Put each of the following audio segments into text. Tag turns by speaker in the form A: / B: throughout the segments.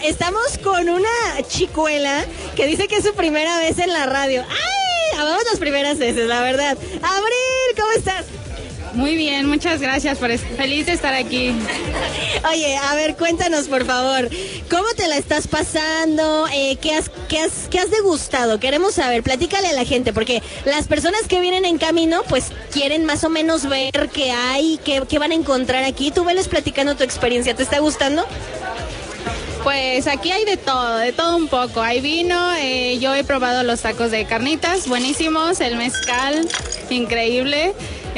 A: Estamos con una chicuela que dice que es su primera vez en la radio. ¡Ay! Amamos las primeras veces, la verdad. Abril, ¿cómo estás?
B: Muy bien, muchas gracias, feliz de estar aquí.
A: Oye, a ver, cuéntanos por favor, ¿cómo te la estás pasando? ¿Qué has degustado? Queremos saber, platícale a la gente, porque las personas que vienen en camino, pues quieren más o menos ver qué hay, qué van a encontrar aquí. Tú veles platicando tu experiencia, ¿te está gustando?
B: Pues aquí hay de todo un poco. Hay vino, yo he probado los tacos de carnitas, buenísimos, el mezcal, increíble,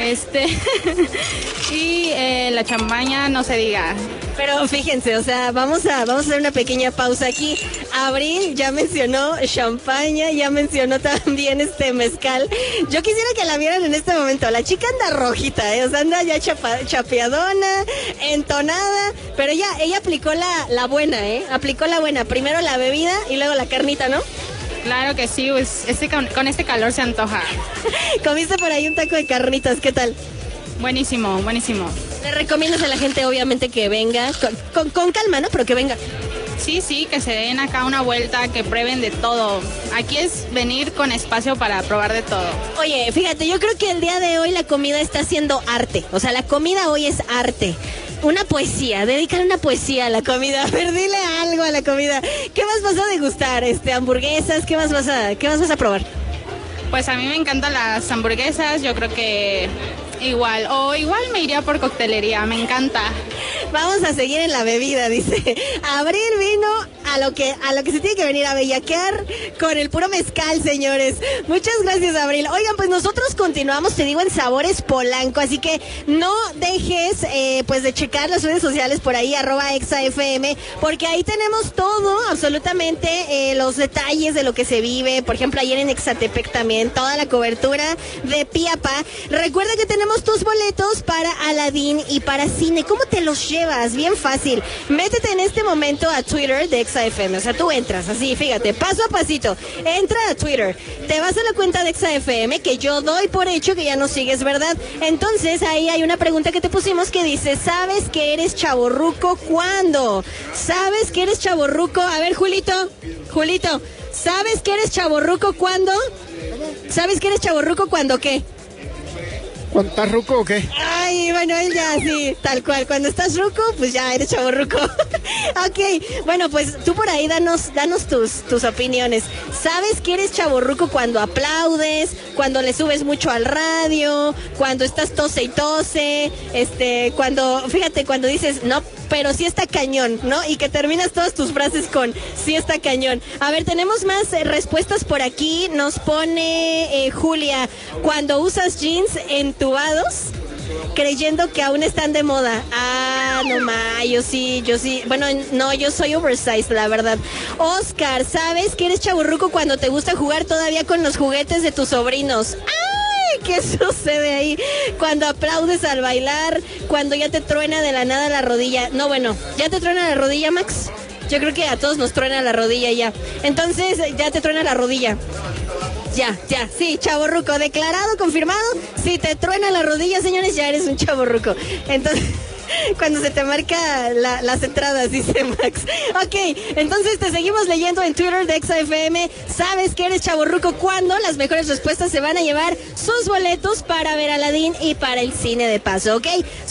B: y la champaña, no se diga.
A: Pero fíjense, o sea, vamos a hacer una pequeña pausa aquí. Abril ya mencionó champaña, ya mencionó también mezcal. Yo quisiera que la vieran en este momento. La chica anda rojita, o sea, anda ya chapeadona, entonada, pero ella aplicó la buena, aplicó la buena. Primero la bebida y luego la carnita, ¿no?
B: Claro que sí, pues con este calor se antoja.
A: Comiste por ahí un taco de carnitas, ¿qué tal?
B: Buenísimo, buenísimo.
A: Le recomiendas a la gente, obviamente, que venga con calma, ¿no? Pero que venga.
B: Sí, que se den acá una vuelta, que prueben de todo. Aquí es venir con espacio para probar de todo.
A: Oye, fíjate, yo creo que el día de hoy la comida está haciendo arte. O sea, la comida hoy es arte. Una poesía, dedícale una poesía a la comida. A ver, dile algo a la comida. ¿Qué más vas a degustar? Hamburguesas, ¿qué más vas a probar?
B: Pues a mí me encantan las hamburguesas, yo creo que igual me iría por coctelería, me encanta.
A: Vamos a seguir en la bebida, dice. Abril vino a lo que se tiene que venir a bellaquear con el puro mezcal, señores. Muchas gracias, Abril. Oigan, pues nosotros continuamos, te digo, en Sabores Polanco, así que no dejes pues de checar las redes sociales por ahí, @exafm, porque ahí tenemos todo, absolutamente, los detalles de lo que se vive. Por ejemplo, ayer en Ixatepec también, toda la cobertura de Piapa. Recuerda que tenemos tus boletos para Aladdin y para cine. ¿Cómo te los llevas? Bien fácil. Métete en este momento a Twitter de ExaFM. O sea, tú entras así, fíjate, paso a pasito. Entra a Twitter. Te vas a la cuenta de ExaFM, que yo doy por hecho que ya nos sigues, ¿verdad? Entonces, ahí hay una pregunta que te pusimos que dice, ¿sabes que eres chavorruco cuándo? ¿Sabes que eres chavorruco? A ver, Julito, ¿sabes que eres chavorruco cuándo? ¿Sabes que eres chavorruco cuándo qué?
C: ¿Cuándo estás ruco o qué?
A: Ay, bueno, él ya sí, tal cual. Cuando estás ruco, pues ya eres chavorruco. Ok, bueno, pues tú por ahí danos tus opiniones. ¿Sabes que eres chavorruco cuando aplaudes, cuando le subes mucho al radio, cuando estás tose y tose, cuando dices, no, pero sí está cañón, ¿no? Y que terminas todas tus frases con sí está cañón. A ver, tenemos más respuestas por aquí. Nos pone Julia, cuando usas jeans entubados, creyendo que aún están de moda. Ah, no ma, yo sí. Bueno, no, yo soy oversized, la verdad. Oscar, ¿sabes que eres chavorruco cuando te gusta jugar todavía con los juguetes de tus sobrinos? ¿Qué sucede ahí? Cuando aplaudes al bailar, cuando ya te truena de la nada la rodilla. No, bueno, ¿ya te truena la rodilla, Max? Yo creo que a todos nos truena la rodilla ya. Entonces, ya te truena la rodilla. Ya, sí, chavorruco, declarado, confirmado. Si te truena la rodilla, señores, ya eres un chavorruco. Entonces, cuando se te marca las entradas, dice Max. Ok, entonces te seguimos leyendo en Twitter de ExaFM. ¿Sabes que eres chavorruco cuándo? Las mejores respuestas se van a llevar sus boletos para ver Aladdin y para el cine de paso, ¿ok?